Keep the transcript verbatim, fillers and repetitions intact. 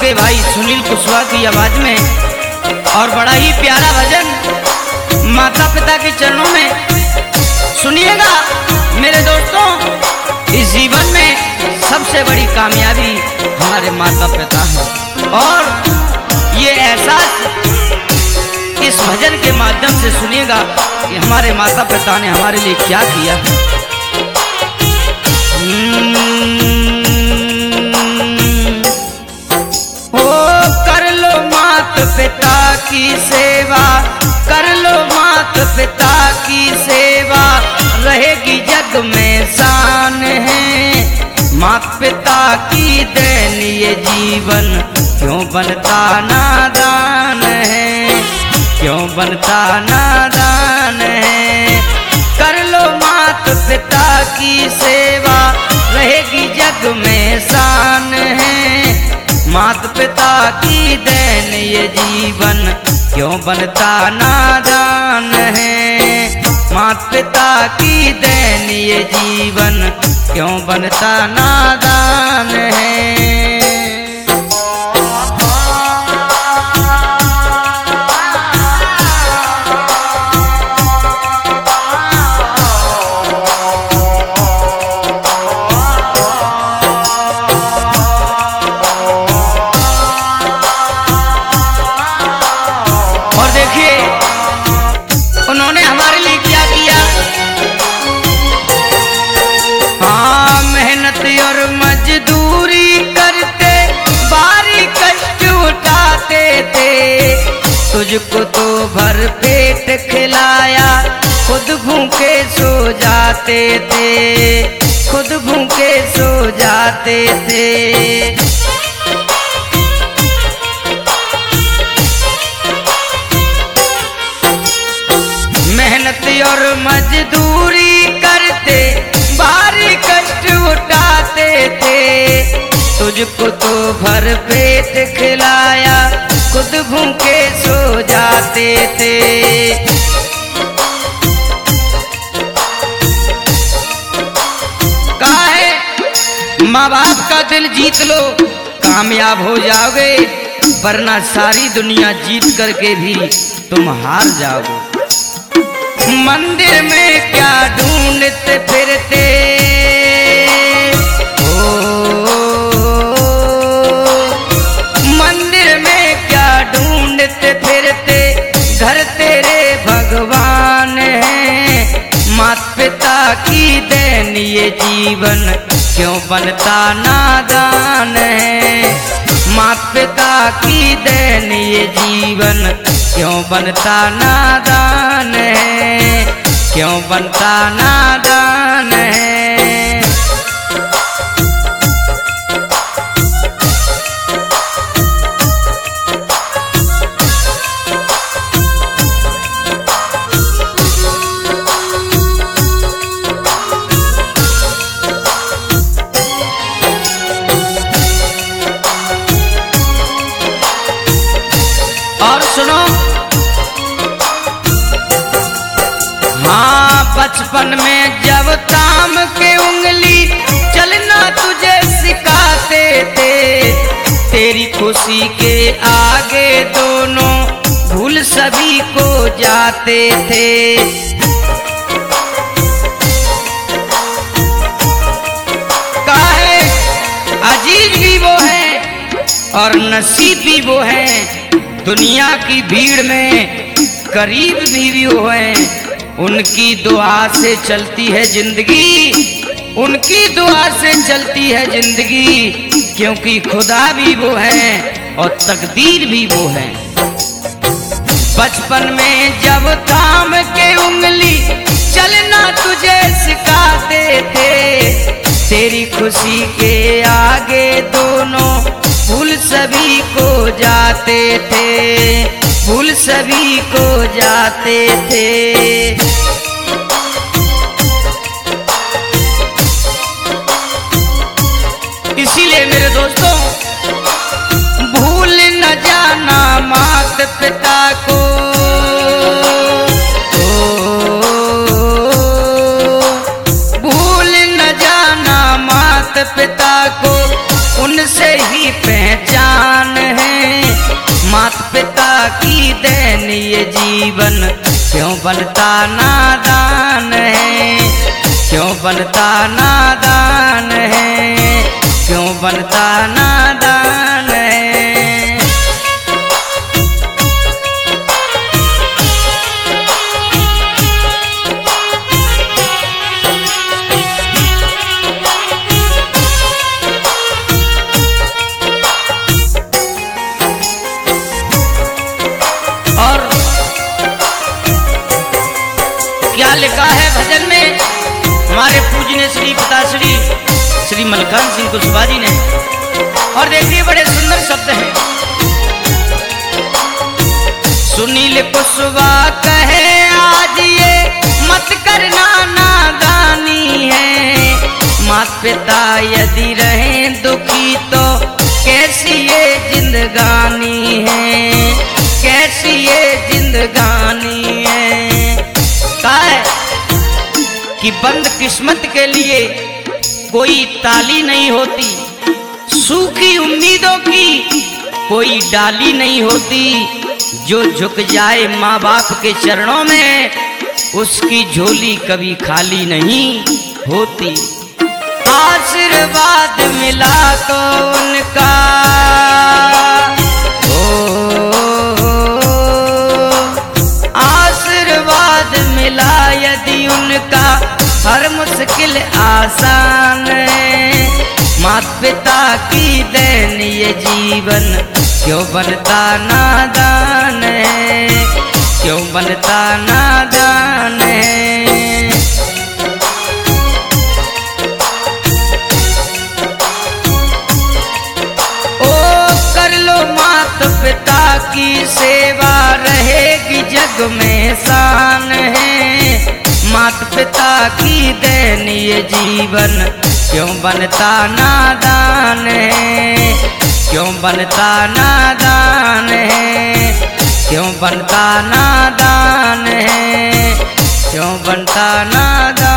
आपके भाई सुनील कुशवाहा की आवाज में, और बड़ा ही प्यारा भजन माता पिता के चरणों में सुनिएगा। मेरे दोस्तों, इस जीवन में सबसे बड़ी कामयाबी हमारे माता पिता है, और ये एहसास इस भजन के माध्यम से सुनिएगा कि हमारे माता पिता ने हमारे लिए क्या किया। ओ कर लो माता पिता की सेवा, कर लो माता पिता की सेवा, रहेगी जग में शान है। माता पिता की देन ये जीवन क्यों बनता नादान है, क्यों बनता नादान है। कर लो माता पिता की सेवा, रहेगी जग में शान है। माता पिता की देन ये जीवन क्यों बनता नादान है। माता पिता की देन ये जीवन क्यों बनता नादान है। उन्होंने हमारे लिए क्या किया। हाँ, मेहनत और मजदूरी करते, भारी कष्ट उठाते थे। तुझको तो भर पेट खिलाया, खुद भूखे सो जाते थे, खुद भूखे सो जाते थे। मेहनत और मजदूरी करते, भारी कष्ट उठाते थे। तुझको तो भर पेट खिलाया, खुद भूखे सो जाते थे। काहे माँ बाप का दिल जीत लो, कामयाब हो जाओगे, वरना सारी दुनिया जीत करके भी तुम हार जाओगे। मंदिर में क्या ढूंढते फिरते, ओ, मंदिर में क्या ढूंढते फिरते, घर तेरे भगवान हैं। माता पिता की देन ये जीवन क्यों बनता नादान है। माता पिता की देन ये जीवन क्यों बनता नादान है, क्यों बनता नादान है। और सुनो, हाँ, बचपन में जब ताम के उंगली चलना तुझे सिखाते थे, तेरी खुशी के आगे दोनों भूल सभी को जाते थे। काहे अजीज भी वो है और नसीब भी वो है, दुनिया की भीड़ में करीब भी वो है। उनकी दुआ से चलती है जिंदगी, उनकी दुआ से चलती है जिंदगी, क्योंकि खुदा भी वो है और तकदीर भी वो है। बचपन में जब थाम के उंगली चलना तुझे सिखाते थे, तेरी खुशी के आगे दोनों भूल सभी को जाते थे, भूल सभी को जाते थे। इसीलिए मेरे दोस्तों, भूल न जाना माता पिता को, भूल न जाना माता पिता को, उनसे से ही पहचान है। माता पिता की देन ये जीवन क्यों बनता नादान है, क्यों बनता नादान है, क्यों बनता नादान है। और क्या लिखा है भजन में हमारे पूजनीय श्री पिताश्री श्री मलकान सिंह कुशवाहा जी ने, और देखिए बड़े सुंदर शब्द हैं। सुनील कुशवाहा कहे आज ये मत करना नादानी है, माता पिता यदि रहें दुखी तो कैसी ये जिंदगानी है, कैसी ये जिंदगानी है। कहा है कि बंद किस्मत के लिए कोई ताली नहीं होती, सूखी उम्मीदों की कोई डाली नहीं होती। जो झुक जाए माँ बाप के चरणों में उसकी झोली कभी खाली नहीं होती। आशीर्वाद मिला तो उनका मिला यदि उनका हर मुश्किल आसान है। माता पिता की देन ये जीवन क्यों बनता नादान है, क्यों बनता नादान है। ओ कर लो माता पिता की सेवा रहेगी जग में शान है। माता पिता की देन ये जीवन क्यों बनता नादान है, क्यों बनता नादान है, क्यों बनता नादान है, क्यों बनता नादान।